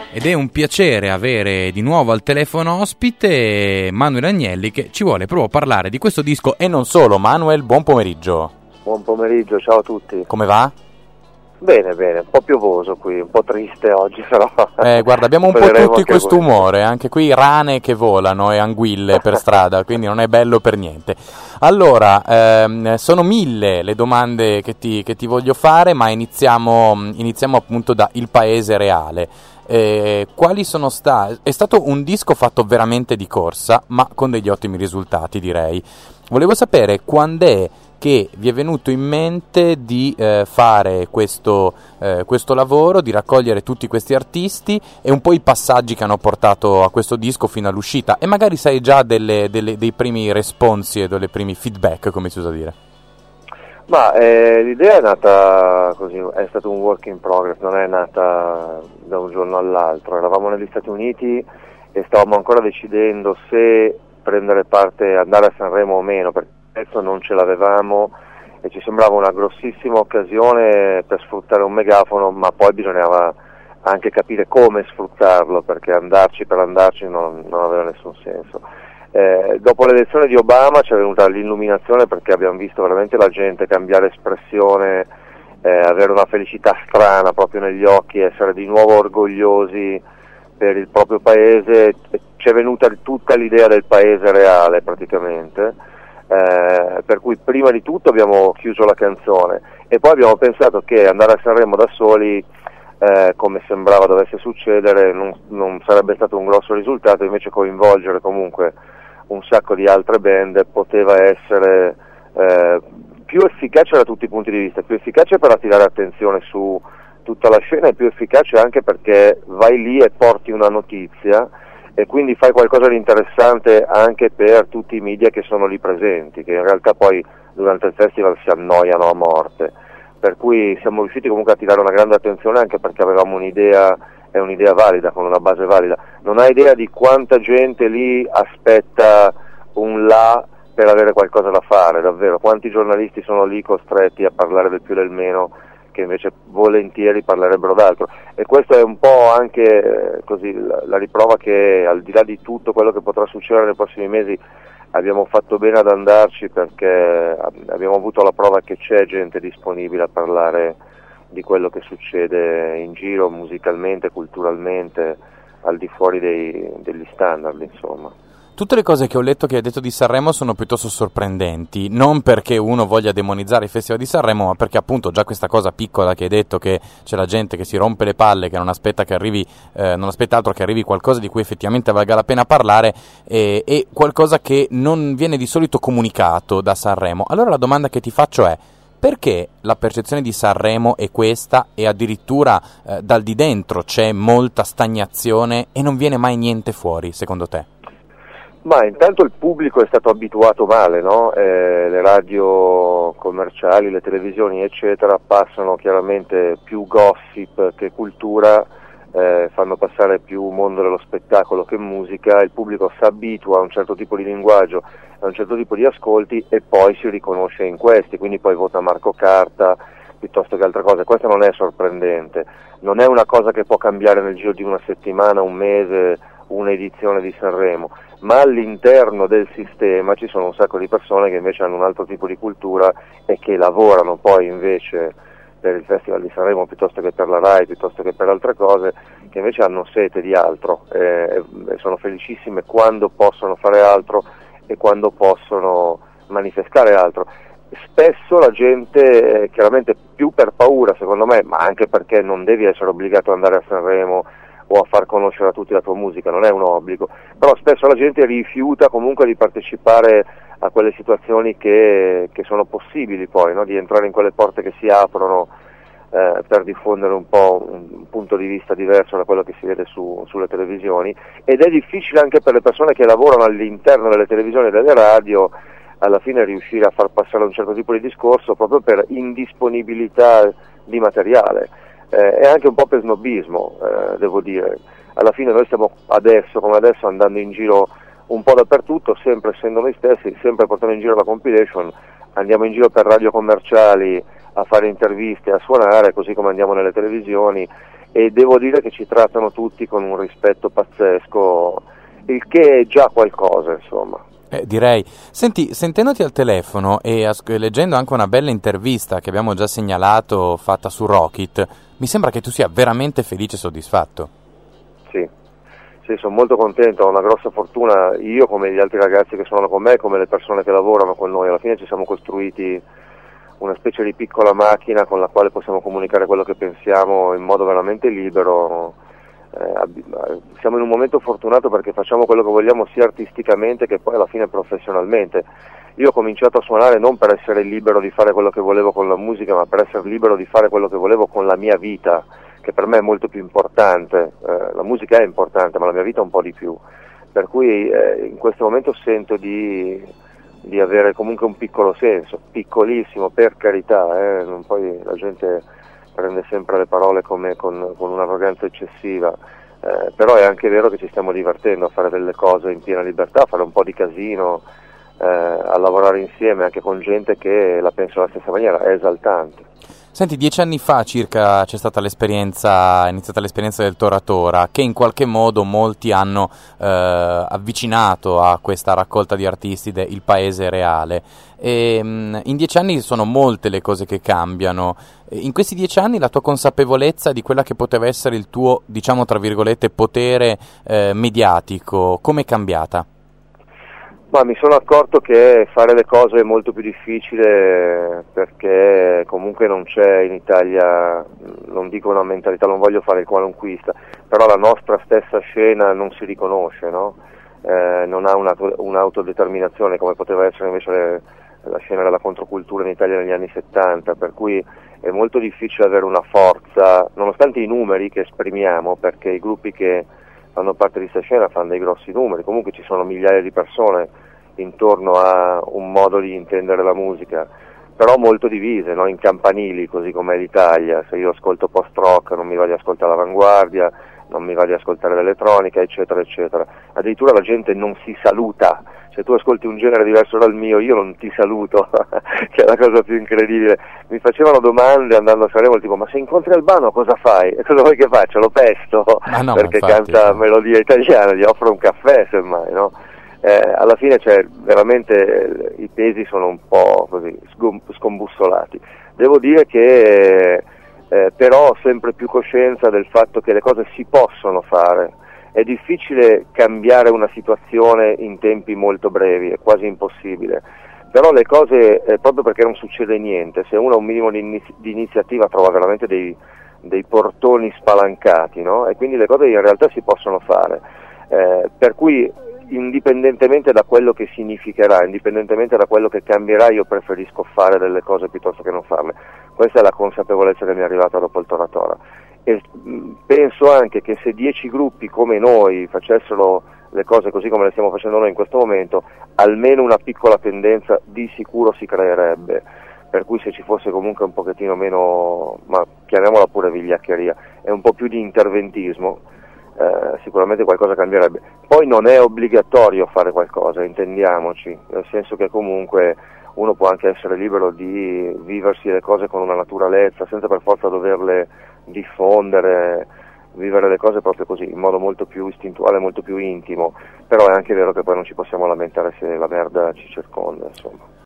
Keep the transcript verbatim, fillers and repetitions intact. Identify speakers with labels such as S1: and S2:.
S1: Ed è un piacere avere di nuovo al telefono ospite Manuel Agnelli, che ci vuole proprio parlare di questo disco e non solo. Manuel, buon pomeriggio.
S2: Buon pomeriggio, ciao a tutti.
S1: Come va?
S2: Bene, bene, un po' piovoso qui, un po' triste oggi però.
S1: Eh, guarda, abbiamo un po' tutti questo umore, anche qui rane che volano e anguille per strada, quindi non è bello per niente. Allora, ehm, sono mille le domande che ti, che ti voglio fare, ma iniziamo, iniziamo appunto da Il Paese Reale. Eh, quali sono stati? È stato un disco fatto veramente di corsa, ma con degli ottimi risultati, direi. Volevo sapere quando è che vi è venuto in mente di eh, fare questo, eh, questo lavoro, di raccogliere tutti questi artisti e un po' i passaggi che hanno portato a questo disco fino all'uscita, e magari sai già delle, delle, dei primi responsi e dei primi feedback, come si usa dire.
S2: Ma eh, l'idea è nata così, è stato un work in progress, non è nata da un giorno all'altro. Eravamo negli Stati Uniti e stavamo ancora decidendo se prendere parte, andare a Sanremo o meno, perché adesso non ce l'avevamo e ci sembrava una grossissima occasione per sfruttare un megafono, ma poi bisognava anche capire come sfruttarlo, perché andarci per andarci non, non aveva nessun senso. Eh, dopo l'elezione di Obama ci è venuta l'illuminazione, perché abbiamo visto veramente la gente cambiare espressione, eh, avere una felicità strana proprio negli occhi, essere di nuovo orgogliosi per il proprio paese. Ci è venuta tutta l'idea del paese reale praticamente, eh, per cui prima di tutto abbiamo chiuso la canzone e poi abbiamo pensato che andare a Sanremo da soli, eh, come sembrava dovesse succedere, non, non sarebbe stato un grosso risultato, invece coinvolgere comunque un sacco di altre band poteva essere eh, più efficace da tutti i punti di vista, più efficace per attirare attenzione su tutta la scena e più efficace anche perché vai lì e porti una notizia e quindi fai qualcosa di interessante anche per tutti i media che sono lì presenti, che in realtà poi durante il festival si annoiano a morte, per cui siamo riusciti comunque a tirare una grande attenzione anche perché avevamo un'idea, è un'idea valida, con una base valida. Non hai idea di quanta gente lì aspetta un là per avere qualcosa da fare, davvero, quanti giornalisti sono lì costretti a parlare del più e del meno, che invece volentieri parlerebbero d'altro, e questo è un po' anche eh, così la, la riprova che al di là di tutto quello che potrà succedere nei prossimi mesi abbiamo fatto bene ad andarci, perché abbiamo avuto la prova che c'è gente disponibile a parlare di quello che succede in giro musicalmente, culturalmente, al di fuori dei, degli standard, insomma.
S1: Tutte le cose che ho letto che hai detto di Sanremo sono piuttosto sorprendenti, non perché uno voglia demonizzare il Festival di Sanremo, ma perché appunto già questa cosa piccola che hai detto, che c'è la gente che si rompe le palle, che non aspetta che arrivi, eh, non aspetta altro che arrivi qualcosa di cui effettivamente valga la pena parlare, eh, è qualcosa che non viene di solito comunicato da Sanremo. Allora la domanda che ti faccio è: perché la percezione di Sanremo è questa e addirittura eh, dal di dentro c'è molta stagnazione e non viene mai niente fuori, secondo te?
S2: Ma intanto il pubblico è stato abituato male, no? Eh, le radio commerciali, le televisioni eccetera passano chiaramente più gossip che cultura, eh, fanno passare più mondo dello spettacolo che musica, il pubblico si abitua a un certo tipo di linguaggio, a un certo tipo di ascolti e poi si riconosce in questi, quindi poi vota Marco Carta piuttosto che altre cose. Questo non è sorprendente, non è una cosa che può cambiare nel giro di una settimana, un mese, un'edizione di Sanremo, ma all'interno del sistema ci sono un sacco di persone che invece hanno un altro tipo di cultura e che lavorano poi invece per il Festival di Sanremo piuttosto che per la Rai, piuttosto che per altre cose, che invece hanno sete di altro eh, e sono felicissime quando possono fare altro e quando possono manifestare altro. Spesso la gente, eh, chiaramente più per paura secondo me, ma anche perché non devi essere obbligato ad andare a Sanremo o a far conoscere a tutti la tua musica, non è un obbligo, però spesso la gente rifiuta comunque di partecipare a quelle situazioni che, che sono possibili poi, no? Di entrare in quelle porte che si aprono eh, per diffondere un po' un punto di vista diverso da quello che si vede su, sulle televisioni, ed è difficile anche per le persone che lavorano all'interno delle televisioni e delle radio alla fine riuscire a far passare un certo tipo di discorso proprio per indisponibilità di materiale. Eh, e anche un po' per snobismo, eh, devo dire. Alla fine noi stiamo adesso, come adesso, andando in giro un po' dappertutto, sempre essendo noi stessi, sempre portando in giro la compilation, andiamo in giro per radio commerciali a fare interviste, a suonare, così come andiamo nelle televisioni, e devo dire che ci trattano tutti con un rispetto pazzesco, il che è già qualcosa, insomma.
S1: Eh, direi. Senti, sentendoti al telefono e as- leggendo anche una bella intervista che abbiamo già segnalato fatta su Rockit, mi sembra che tu sia veramente felice e soddisfatto.
S2: Sì, sì, sono molto contento, ho una grossa fortuna, io come gli altri ragazzi che sono con me, come le persone che lavorano con noi, alla fine ci siamo costruiti una specie di piccola macchina con la quale possiamo comunicare quello che pensiamo in modo veramente libero. Eh, siamo in un momento fortunato perché facciamo quello che vogliamo sia artisticamente che poi alla fine professionalmente. Io ho cominciato a suonare non per essere libero di fare quello che volevo con la musica, ma per essere libero di fare quello che volevo con la mia vita, che per me è molto più importante. Eh, la musica è importante, ma la mia vita un po' di più. Per cui eh, in questo momento sento di, di avere comunque un piccolo senso, piccolissimo, per carità, eh, non poi la gente prende sempre le parole come con, con un'arroganza eccessiva, eh, però è anche vero che ci stiamo divertendo a fare delle cose in piena libertà, a fare un po' di casino, eh, a lavorare insieme anche con gente che la pensa alla stessa maniera, è esaltante.
S1: Senti, dieci anni fa circa c'è stata l'esperienza, è iniziata l'esperienza del Tora Tora, che in qualche modo molti hanno eh, avvicinato a questa raccolta di artisti del paese reale. E, mh, in dieci anni sono molte le cose che cambiano. In questi dieci anni la tua consapevolezza di quella che poteva essere il tuo, diciamo tra virgolette, potere eh, mediatico, come è cambiata?
S2: Ma mi sono accorto che fare le cose è molto più difficile perché comunque non c'è in Italia, non dico una mentalità, non voglio fare il qualunquista, però la nostra stessa scena non si riconosce, no? Eh, non ha una, un'autodeterminazione come poteva essere invece le, la scena della controcultura in Italia negli anni settanta, per cui è molto difficile avere una forza, nonostante i numeri che esprimiamo, perché i gruppi che fanno parte di questa scena fanno dei grossi numeri, comunque ci sono migliaia di persone intorno a un modo di intendere la musica, però molto divise, no? In campanili, così come l'Italia. Se io ascolto post-rock non mi va di ascoltare l'Avanguardia, non mi va di ascoltare l'elettronica, eccetera, eccetera. Addirittura la gente non si saluta, se tu ascolti un genere diverso dal mio io non ti saluto, che è la cosa più incredibile. Mi facevano domande andando a Sanremo, tipo, ma se incontri Albano cosa fai? E cosa vuoi che faccia? Lo pesto?
S1: No,
S2: perché
S1: infatti,
S2: canta
S1: no.
S2: melodia italiana, gli offro un caffè semmai, no? Eh, alla fine cioè, veramente eh, i pesi sono un po' così sgom- scombussolati. Devo dire che eh, però ho sempre più coscienza del fatto che le cose si possono fare. È difficile cambiare una situazione in tempi molto brevi, è quasi impossibile, però le cose, eh, proprio perché non succede niente, se uno ha un minimo di, inizi- di iniziativa trova veramente dei, dei portoni spalancati, no? E quindi le cose in realtà si possono fare, eh, per cui indipendentemente da quello che significherà, indipendentemente da quello che cambierà, io preferisco fare delle cose piuttosto che non farle. Questa è la consapevolezza che mi è arrivata dopo il Tora Tora. E penso anche che se dieci gruppi come noi facessero le cose così come le stiamo facendo noi in questo momento, almeno una piccola tendenza di sicuro si creerebbe, per cui se ci fosse comunque un pochettino meno, ma chiamiamola pure vigliaccheria, e un po' più di interventismo, eh, sicuramente qualcosa cambierebbe. Poi non è obbligatorio fare qualcosa, intendiamoci, nel senso che comunque uno può anche essere libero di viversi le cose con una naturalezza, senza per forza doverle diffondere, vivere le cose proprio così, in modo molto più istintuale, molto più intimo, però è anche vero che poi non ci possiamo lamentare se la merda ci circonda, insomma.